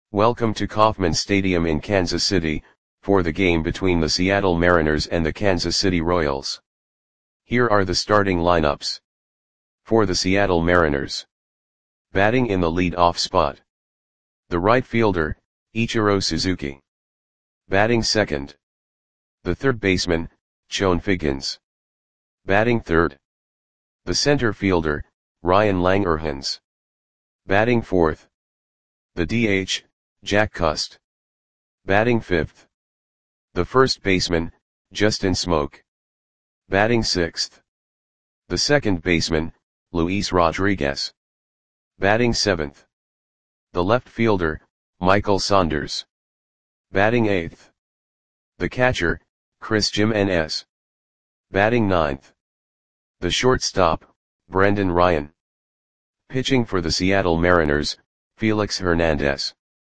Welcome to Kauffman Stadium in Kansas City, for the game between the Seattle Mariners and the Kansas City Royals. Here are the starting lineups. For the Seattle Mariners. Batting in the lead-off spot. The right fielder, Ichiro Suzuki. Batting second. The third baseman, Chone Figgins. Batting third. The center fielder, Ryan Langerhans. Batting fourth. The DH, Jack Cust. Batting fifth. The first baseman, Justin Smoak. Batting sixth. The second baseman, Luis Rodriguez. Batting seventh. The left fielder, Michael Saunders. Batting eighth. The catcher, Chris Jimenez. Batting ninth. The shortstop, Brendan Ryan. Pitching for the Seattle Mariners, Felix Hernandez.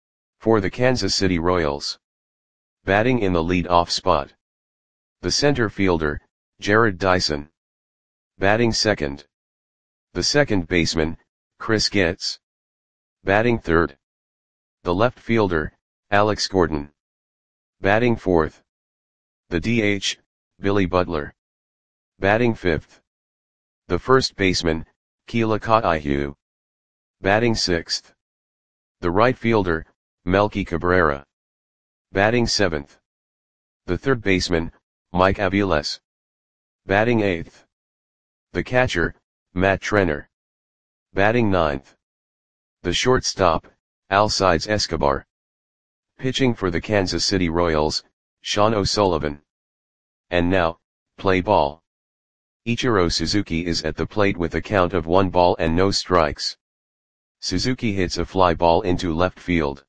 For the Kansas City Royals. Batting in the lead-off spot. The center fielder, Jarrod Dyson. Batting second. The second baseman, Chris Getz. Batting third. The left fielder, Alex Gordon. Batting fourth. The DH, Billy Butler. Batting fifth. The first baseman, Keila Ka'aihu. Batting sixth. The right fielder, Melky Cabrera. Batting seventh. The third baseman, Mike Aviles. Batting eighth. The catcher, Matt Trenner. Batting ninth. The shortstop, Alcides Escobar. Pitching for the Kansas City Royals, Sean O'Sullivan. And now, play ball. Ichiro Suzuki is at the plate with a count of 1 ball and no strikes. Suzuki hits a fly ball into left field.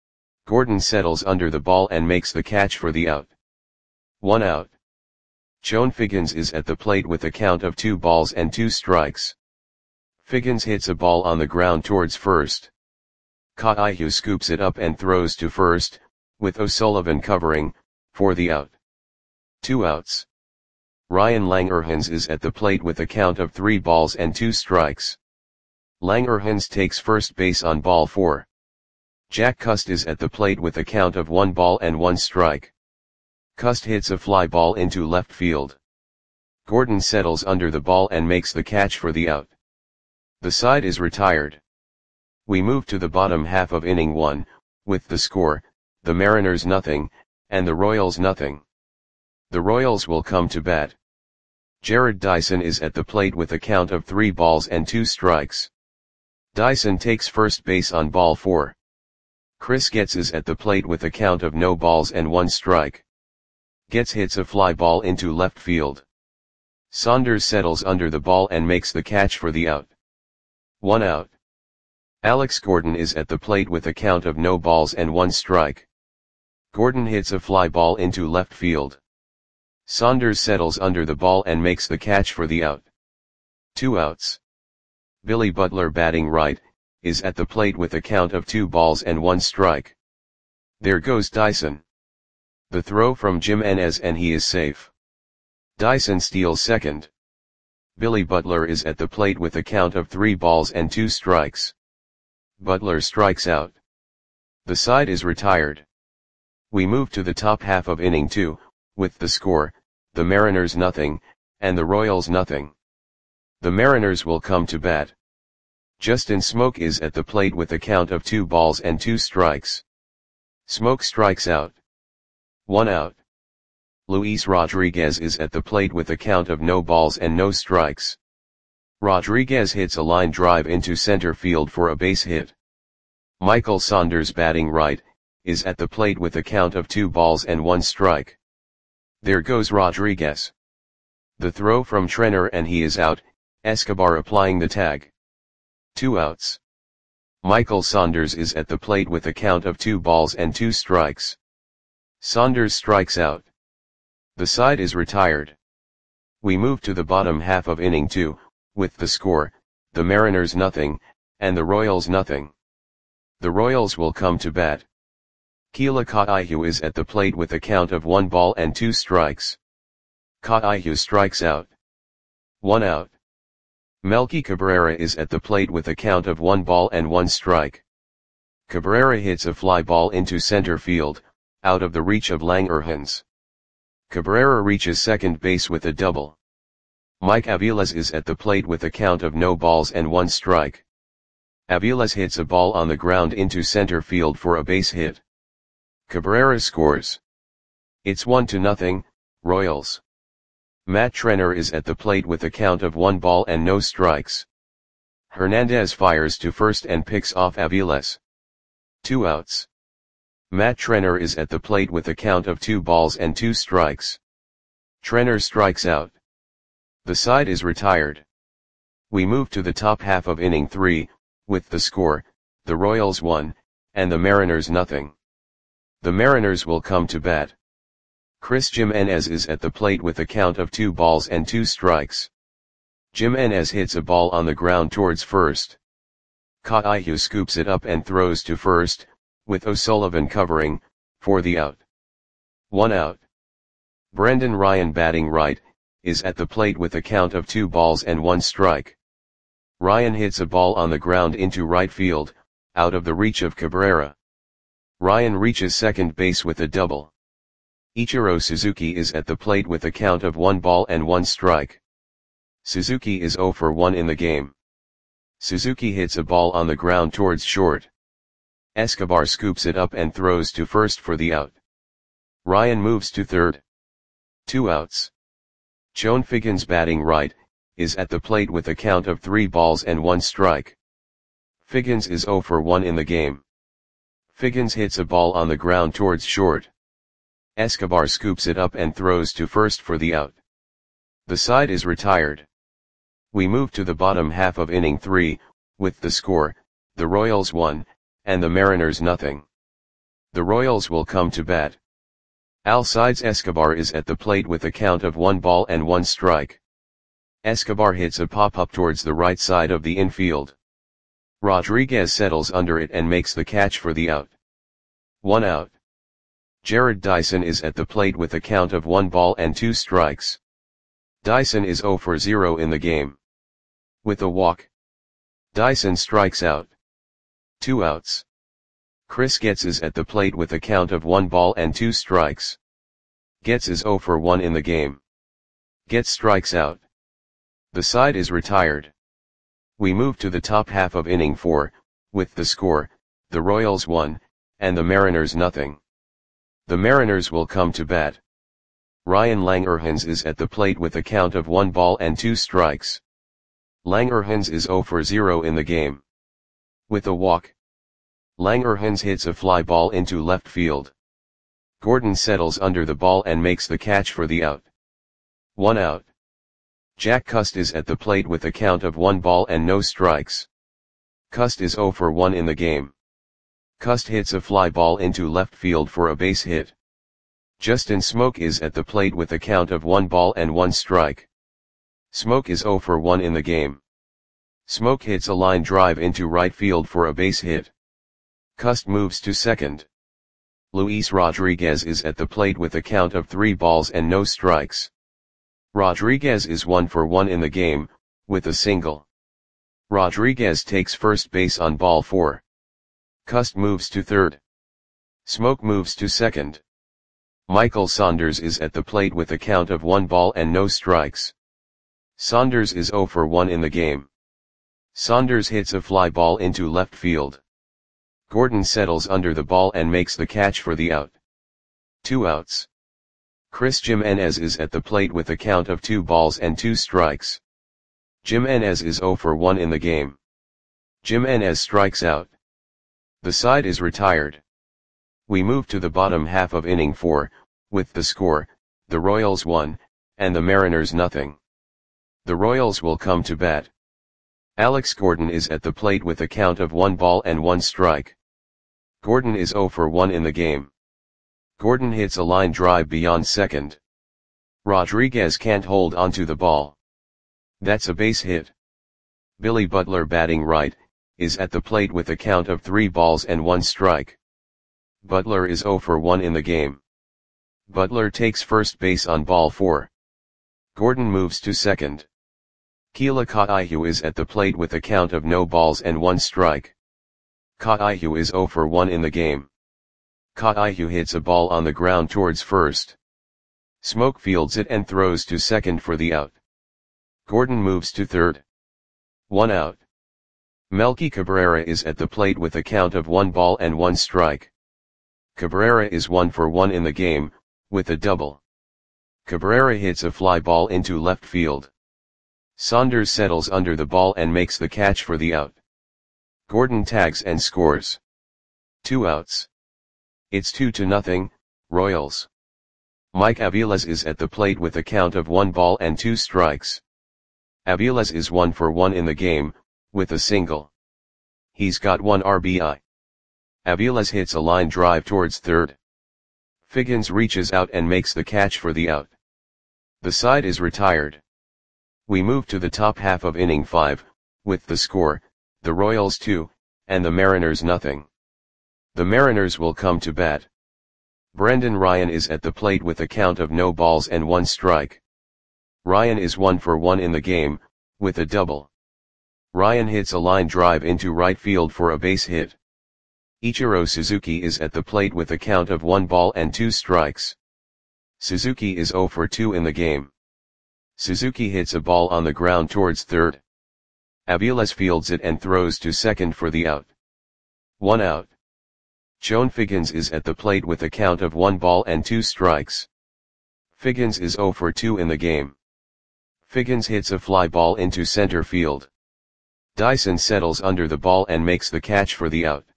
Gordon settles under the ball and makes the catch for the out. 1 out. Chone Figgins is at the plate with a count of 2 balls and 2 strikes. Figgins hits a ball on the ground towards first. Ka'aihu scoops it up and throws to first, with O'Sullivan covering, for the out. 2 outs. Ryan Langerhans is at the plate with a count of 3 balls and 2 strikes. Langerhans takes first base on ball 4. Jack Cust is at the plate with a count of 1 ball and 1 strike. Cust hits a fly ball into left field. Gordon settles under the ball and makes the catch for the out. The side is retired. We move to the bottom half of inning 1, with the score, the Mariners nothing, and the Royals nothing. The Royals will come to bat. Jarrod Dyson is at the plate with a count of 3 balls and 2 strikes. Dyson takes first base on ball 4. Chris Getz is at the plate with a count of no balls and 1 strike. Getz hits a fly ball into left field. Saunders settles under the ball and makes the catch for the out. 1 out. Alex Gordon is at the plate with a count of no balls and 1 strike. Gordon hits a fly ball into left field. Saunders settles under the ball and makes the catch for the out. 2 outs. Billy Butler, batting right, is at the plate with a count of 2 balls and 1 strike. There goes Dyson. The throw from Jimenez and he is safe. Dyson steals second. Billy Butler is at the plate with a count of 3 balls and 2 strikes. Butler strikes out. The side is retired. We move to the top half of inning 2, with the score, the Mariners nothing, and the Royals nothing. The Mariners will come to bat. Justin Smoak is at the plate with a count of 2 balls and 2 strikes. Smoak strikes out. 1 out. Luis Rodriguez is at the plate with a count of no balls and no strikes. Rodriguez hits a line drive into center field for a base hit. Michael Saunders, batting right, is at the plate with a count of 2 balls and 1 strike. There goes Rodriguez. The throw from Trenner and he is out, Escobar applying the tag. 2 outs. Michael Saunders is at the plate with a count of 2 balls and 2 strikes. Saunders strikes out. The side is retired. We move to the bottom half of inning 2, with the score, the Mariners nothing, and the Royals nothing. The Royals will come to bat. Keila Ka'aihu is at the plate with a count of 1 ball and 2 strikes. Ka'aihu strikes out. 1 out. Melky Cabrera is at the plate with a count of 1 ball and 1 strike. Cabrera hits a fly ball into center field, out of the reach of Langerhans. Cabrera reaches second base with a double. Mike Aviles is at the plate with a count of no balls and one strike. Aviles hits a ball on the ground into center field for a base hit. Cabrera scores. It's 1-0, Royals. Matt Trenner is at the plate with a count of 1 ball and no strikes. Hernandez fires to first and picks off Aviles. 2 outs. Matt Trenner is at the plate with a count of 2 balls and 2 strikes. Trenner strikes out. The side is retired. We move to the top half of inning 3, with the score, the Royals 1, and the Mariners 0. The Mariners will come to bat. Chris Jimenez is at the plate with a count of 2 balls and 2 strikes. Jimenez hits a ball on the ground towards first. Kaihu scoops it up and throws to first, with O'Sullivan covering, for the out. 1 out. Brendan Ryan batting right, is at the plate with a count of 2 balls and 1 strike. Ryan hits a ball on the ground into right field, out of the reach of Cabrera. Ryan reaches second base with a double. Ichiro Suzuki is at the plate with a count of 1 ball and 1 strike. Suzuki is 0 for 1 in the game. Suzuki hits a ball on the ground towards short. Escobar scoops it up and throws to first for the out. Ryan moves to third. 2 outs. Chone Figgins batting right, is at the plate with a count of 3 balls and 1 strike. Figgins is 0 for 1 in the game. Figgins hits a ball on the ground towards short. Escobar scoops it up and throws to first for the out. The side is retired. We move to the bottom half of inning 3, with the score, the Royals 1, and the Mariners 0. The Royals will come to bat. Alcides Escobar is at the plate with a count of 1 ball and 1 strike. Escobar hits a pop-up towards the right side of the infield. Rodriguez settles under it and makes the catch for the out. 1 out. Jared Dyson is at the plate with a count of 1 ball and 2 strikes. Dyson is 0 for 0 in the game. With a walk, Dyson strikes out. 2 outs. Chris Getz is at the plate with a count of 1 ball and 2 strikes. Getz is 0 for 1 in the game. Getz strikes out. The side is retired. We move to the top half of inning 4, with the score, the Royals 1, and the Mariners 0. The Mariners will come to bat. Ryan Langerhans is at the plate with a count of 1 ball and 2 strikes. Langerhans is 0 for 0 in the game. With a walk, Langerhans hits a fly ball into left field. Gordon settles under the ball and makes the catch for the out. 1 out. Jack Cust is at the plate with a count of 1 ball and no strikes. Cust is 0 for 1 in the game. Cust hits a fly ball into left field for a base hit. Justin Smoke is at the plate with a count of 1 ball and 1 strike. Smoke is 0 for 1 in the game. Smoke hits a line drive into right field for a base hit. Cust moves to second. Luis Rodriguez is at the plate with a count of 3 balls and no strikes. Rodriguez is 1 for 1 in the game, with a single. Rodriguez takes first base on ball 4. Cust moves to third. Smoke moves to second. Michael Saunders is at the plate with a count of 1 ball and no strikes. Saunders is 0 for 1 in the game. Saunders hits a fly ball into left field. Gordon settles under the ball and makes the catch for the out. 2 outs. Chris Jimenez is at the plate with a count of 2 balls and 2 strikes. Jimenez is 0 for 1 in the game. Jimenez strikes out. The side is retired. We move to the bottom half of inning 4, with the score, the Royals 1, and the Mariners 0. The Royals will come to bat. Alex Gordon is at the plate with a count of 1 ball and 1 strike. Gordon is 0 for 1 in the game. Gordon hits a line drive beyond second. Rodriguez can't hold onto the ball. That's a base hit. Billy Butler batting right, is at the plate with a count of 3 balls and 1 strike. Butler is 0 for 1 in the game. Butler takes first base on ball 4. Gordon moves to second. Keila Kaihu is at the plate with a count of no balls and 1 strike. Kaihu is 0 for 1 in the game. Kaihu hits a ball on the ground towards first. Smoke fields it and throws to second for the out. Gordon moves to third. 1 out. Melky Cabrera is at the plate with a count of 1 ball and 1 strike. Cabrera is 1 for 1 in the game, with a double. Cabrera hits a fly ball into left field. Saunders settles under the ball and makes the catch for the out. Gordon tags and scores. 2 outs. It's 2-0, Royals. Mike Aviles is at the plate with a count of 1 ball and 2 strikes. Aviles is 1 for 1 in the game, with a single. He's got 1 RBI. Aviles hits a line drive towards third. Figgins reaches out and makes the catch for the out. The side is retired. We move to the top half of inning 5, with the score, the Royals 2, and the Mariners nothing. The Mariners will come to bat. Brendan Ryan is at the plate with a count of no balls and 1 strike. Ryan is 1 for 1 in the game, with a double. Ryan hits a line drive into right field for a base hit. Ichiro Suzuki is at the plate with a count of 1 ball and 2 strikes. Suzuki is 0 for 2 in the game. Suzuki hits a ball on the ground towards third. Aviles fields it and throws to second for the out. 1 out. Chone Figgins is at the plate with a count of 1 ball and 2 strikes. Figgins is 0 for 2 in the game. Figgins hits a fly ball into center field. Dyson settles under the ball and makes the catch for the out.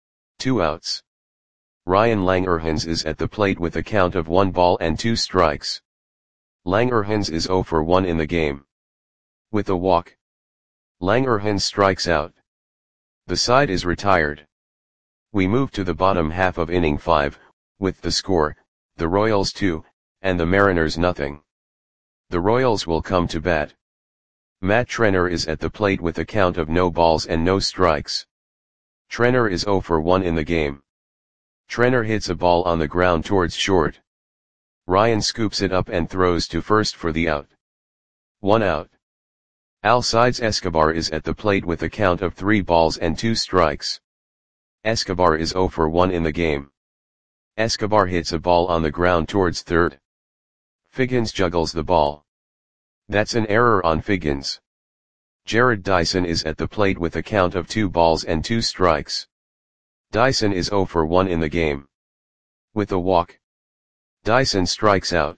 2 outs. Ryan Langerhans is at the plate with a count of 1 ball and 2 strikes. Langerhans is 0 for 1 in the game. With a walk. Langerhans strikes out. The side is retired. We move to the bottom half of inning 5, with the score, the Royals 2, and the Mariners nothing. The Royals will come to bat. Matt Trenner is at the plate with a count of no balls and no strikes. Trenner is 0 for 1 in the game. Trenner hits a ball on the ground towards short. Ryan scoops it up and throws to first for the out. 1 out. Alcides Escobar is at the plate with a count of 3 balls and 2 strikes. Escobar is 0 for 1 in the game. Escobar hits a ball on the ground towards third. Figgins juggles the ball. That's an error on Figgins. Jared Dyson is at the plate with a count of 2 balls and 2 strikes. Dyson is 0 for 1 in the game. With a walk. Dyson strikes out.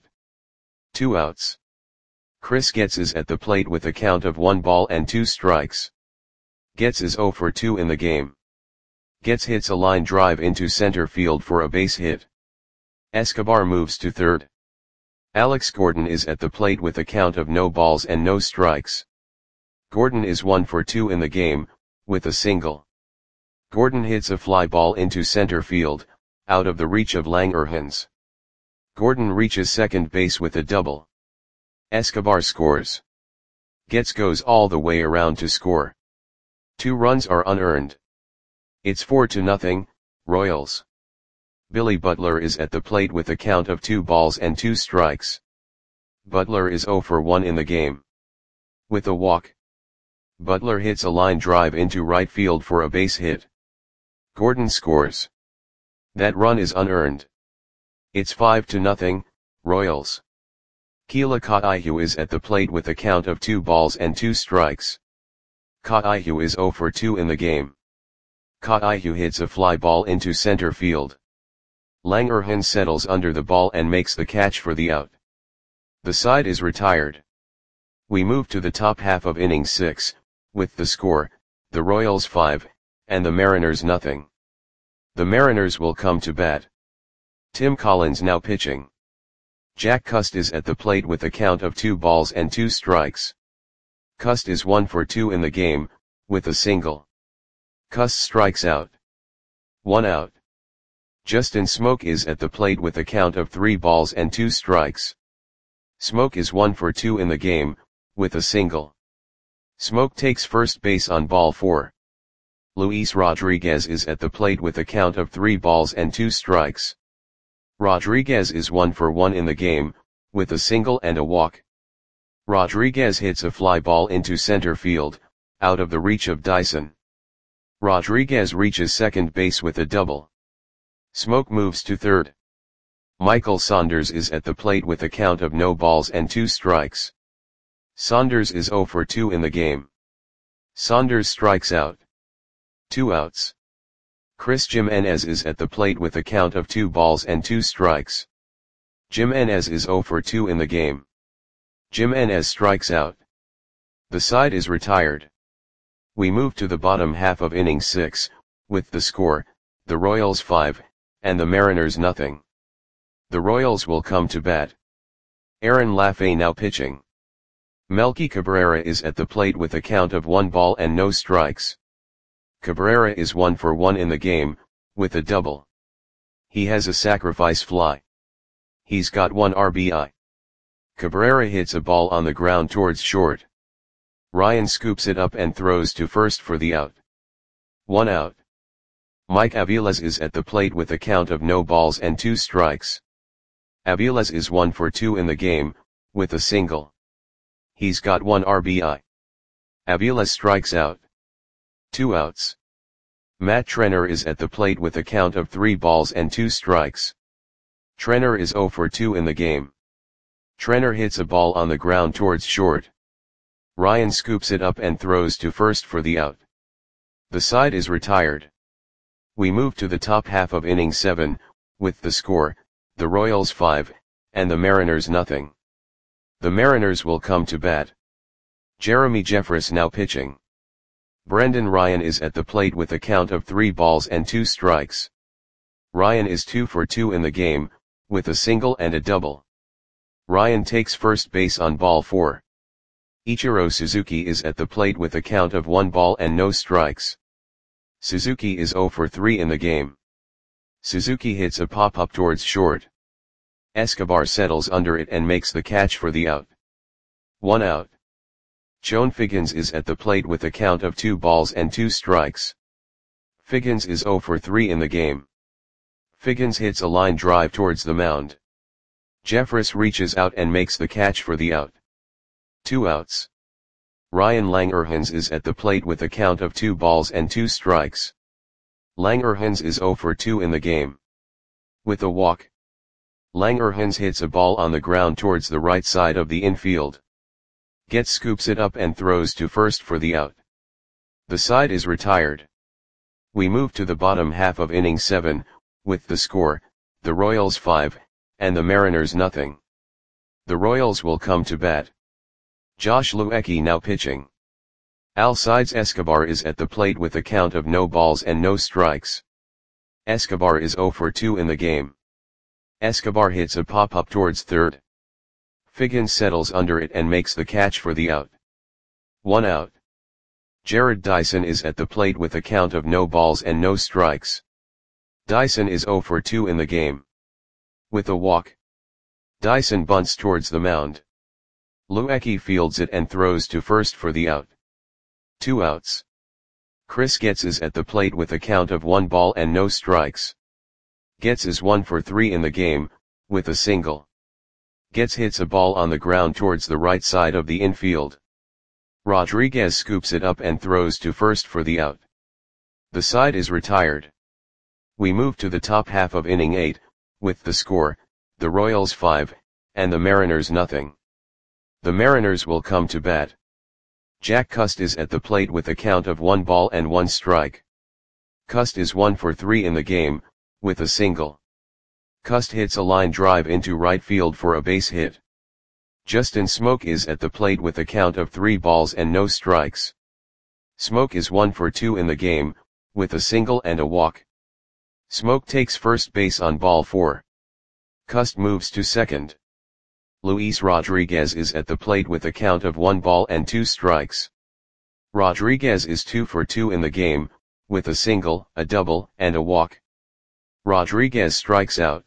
2 outs. Chris Getz is at the plate with a count of 1 ball and 2 strikes. Getz is 0 for 2 in the game. Getz hits a line drive into center field for a base hit. Escobar moves to third. Alex Gordon is at the plate with a count of no balls and no strikes. Gordon is 1 for 2 in the game, with a single. Gordon hits a fly ball into center field, out of the reach of Langerhans. Gordon reaches second base with a double. Escobar scores. Getz goes all the way around to score. 2 runs are unearned. It's 4-0, Royals. Billy Butler is at the plate with a count of 2 balls and 2 strikes. Butler is 0 for 1 in the game. With a walk. Butler hits a line drive into right field for a base hit. Gordon scores. That run is unearned. It's 5-0, Royals. Keila Kaihu is at the plate with a count of 2 balls and 2 strikes. Kaihu is 0 for 2 in the game. Kaihu hits a fly ball into center field. Langerhans settles under the ball and makes the catch for the out. The side is retired. We move to the top half of inning 6, with the score, the Royals 5, and the Mariners nothing. The Mariners will come to bat. Tim Collins now pitching. Jack Cust is at the plate with a count of 2 balls and 2 strikes. Cust is 1 for 2 in the game, with a single. Cust strikes out. 1 out. Justin Smoke is at the plate with a count of 3 balls and 2 strikes. Smoke is 1 for 2 in the game, with a single. Smoke takes first base on ball 4. Luis Rodriguez is at the plate with a count of 3 balls and 2 strikes. Rodriguez is 1 for 1 in the game, with a single and a walk. Rodriguez hits a fly ball into center field, out of the reach of Dyson. Rodriguez reaches second base with a double. Smoke moves to third. Michael Saunders is at the plate with a count of no balls and 2 strikes. Saunders is 0 for 2 in the game. Saunders strikes out. 2 outs. Chris Jimenez is at the plate with a count of 2 balls and 2 strikes. Jimenez is 0 for 2 in the game. Jimenez strikes out. The side is retired. We move to the bottom half of inning 6, with the score, the Royals 5, and the Mariners nothing. The Royals will come to bat. Aaron Lafay now pitching. Melky Cabrera is at the plate with a count of 1 ball and no strikes. Cabrera is 1 for 1 in the game, with a double. He has a sacrifice fly. He's got 1 RBI. Cabrera hits a ball on the ground towards short. Ryan scoops it up and throws to first for the out. 1 out. Mike Aviles is at the plate with a count of no balls and 2 strikes. Aviles is 1 for 2 in the game, with a single. He's got 1 RBI. Aviles strikes out. 2 outs. Matt Trenner is at the plate with a count of 3 balls and 2 strikes. Trenner is 0 for 2 in the game. Trenner hits a ball on the ground towards short. Ryan scoops it up and throws to first for the out. The side is retired. We move to the top half of inning 7, with the score, the Royals 5, and the Mariners nothing. The Mariners will come to bat. Jeremy Jeffress now pitching. Brendan Ryan is at the plate with a count of 3 balls and 2 strikes. Ryan is 2 for 2 in the game, with a single and a double. Ryan takes first base on ball 4. Ichiro Suzuki is at the plate with a count of 1 ball and no strikes. Suzuki is 0 for 3 in the game. Suzuki hits a pop-up towards short. Escobar settles under it and makes the catch for the out. 1 out. Chone Figgins is at the plate with a count of 2 balls and 2 strikes. Figgins is 0 for 3 in the game. Figgins hits a line drive towards the mound. Jeffress reaches out and makes the catch for the out. 2 outs. Ryan Langerhans is at the plate with a count of 2 balls and 2 strikes. Langerhans is 0 for 2 in the game. With a walk. Langerhans hits a ball on the ground towards the right side of the infield. Getz scoops it up and throws to first for the out. The side is retired. We move to the bottom half of inning 7, with the score, the Royals 5, and the Mariners nothing. The Royals will come to bat. Josh Luecke now pitching. Alcides Escobar is at the plate with a count of no balls and no strikes. Escobar is 0 for 2 in the game. Escobar hits a pop-up towards third. Figgins settles under it and makes the catch for the out. 1 out. Jared Dyson is at the plate with a count of no balls and no strikes. Dyson is 0 for 2 in the game. With a walk. Dyson bunts towards the mound. Luecke fields it and throws to first for the out. 2 outs. Chris Getz is at the plate with a count of 1 ball and no strikes. Getz is 1 for 3 in the game, with a single. Getz hits a ball on the ground towards the right side of the infield. Rodriguez scoops it up and throws to first for the out. The side is retired. We move to the top half of inning 8, with the score, the Royals 5, and the Mariners nothing. The Mariners will come to bat. Jack Cust is at the plate with a count of 1 ball and 1 strike. Cust is 1 for 3 in the game, with a single. Cust hits a line drive into right field for a base hit. Justin Smoke is at the plate with a count of 3 balls and no strikes. Smoke is 1 for 2 in the game, with a single and a walk. Smoke takes first base on ball 4. Cust moves to second. Luis Rodriguez is at the plate with a count of 1 ball and 2 strikes. Rodriguez is 2 for 2 in the game, with a single, a double, and a walk. Rodriguez strikes out.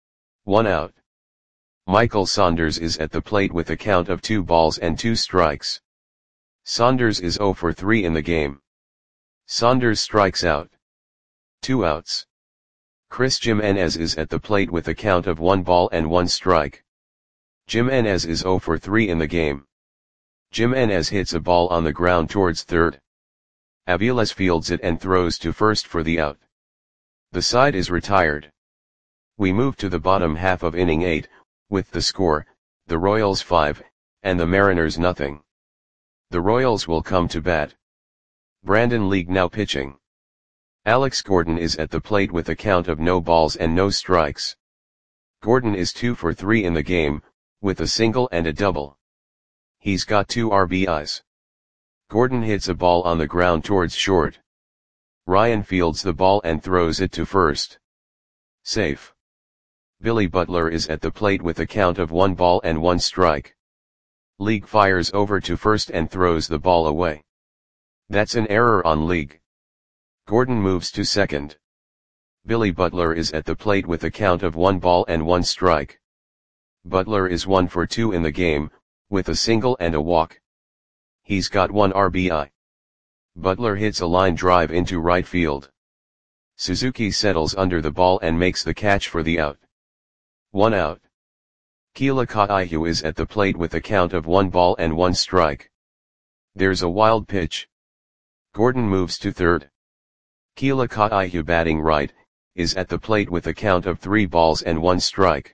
1 out. Michael Saunders is at the plate with a count of 2 balls and 2 strikes. Saunders is 0 for 3 in the game. Saunders strikes out. 2 outs. Chris Jimenez is at the plate with a count of 1 ball and 1 strike. Jimenez is 0 for 3 in the game. Jimenez hits a ball on the ground towards third. Aviles fields it and throws to first for the out. The side is retired. We move to the bottom half of inning 8, with the score, the Royals 5, and the Mariners nothing. The Royals will come to bat. Brandon League now pitching. Alex Gordon is at the plate with a count of no balls and no strikes. Gordon is 2 for 3 in the game, with a single and a double. He's got 2 RBIs. Gordon hits a ball on the ground towards short. Ryan fields the ball and throws it to first. Safe. Billy Butler is at the plate with a count of 1 ball and 1 strike. League fires over to first and throws the ball away. That's an error on League. Gordon moves to second. Billy Butler is at the plate with a count of 1 ball and 1 strike. Butler is 1 for 2 in the game, with a single and a walk. He's got 1 RBI. Butler hits a line drive into right field. Suzuki settles under the ball and makes the catch for the out. 1 out. Keila Kaihu is at the plate with a count of 1 ball and 1 strike. There's a wild pitch. Gordon moves to third. Keila Kaihu batting right, is at the plate with a count of 3 balls and 1 strike.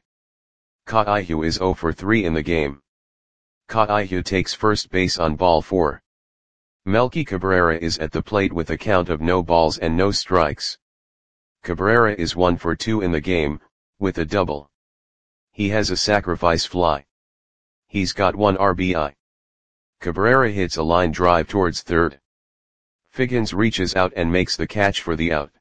Kaihu is 0 for 3 in the game. Kaihu takes first base on ball 4. Melky Cabrera is at the plate with a count of no balls and no strikes. Cabrera is 1 for 2 in the game, with a double. He has a sacrifice fly. He's got 1 RBI. Cabrera hits a line drive towards third. Figgins reaches out and makes the catch for the out.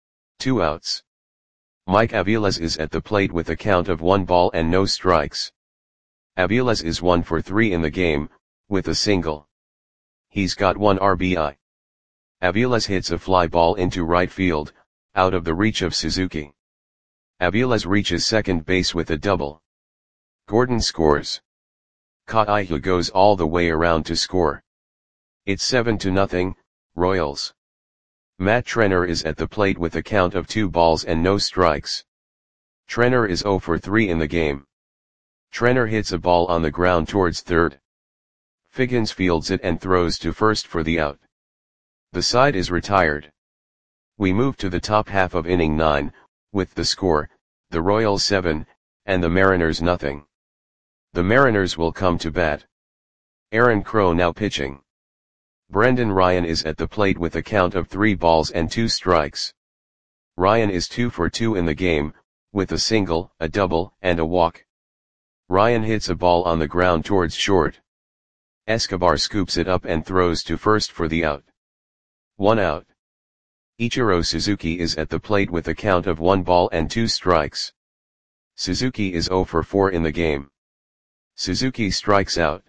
2 outs. Mike Aviles is at the plate with a count of 1 ball and no strikes. Aviles is 1 for 3 in the game, with a single. He's got 1 RBI. Aviles hits a fly ball into right field, out of the reach of Suzuki. Aviles reaches second base with a double. Gordon scores. Kaihu goes all the way around to score. It's 7-0, Royals. Matt Trenner is at the plate with a count of 2 balls and no strikes. Trenner is 0 for 3 in the game. Trenner hits a ball on the ground towards third. Figgins fields it and throws to first for the out. The side is retired. We move to the top half of inning 9, with the score, the Royals 7, and the Mariners nothing. The Mariners will come to bat. Aaron Crow now pitching. Brendan Ryan is at the plate with a count of 3 balls and 2 strikes. Ryan is 2 for 2 in the game, with a single, a double, and a walk. Ryan hits a ball on the ground towards short. Escobar scoops it up and throws to first for the out. 1 out. Ichiro Suzuki is at the plate with a count of 1 ball and 2 strikes. Suzuki is 0 for 4 in the game. Suzuki strikes out.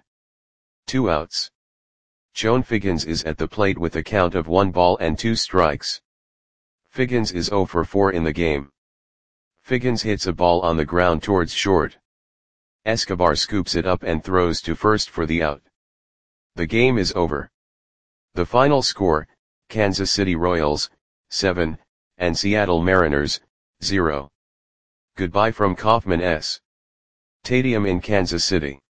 2 outs. Chone Figgins is at the plate with a count of 1 ball and 2 strikes. Figgins is 0 for 4 in the game. Figgins hits a ball on the ground towards short. Escobar scoops it up and throws to first for the out. The game is over. The final score, Kansas City Royals, 7, and Seattle Mariners, 0. Goodbye from Kauffman S. Stadium in Kansas City.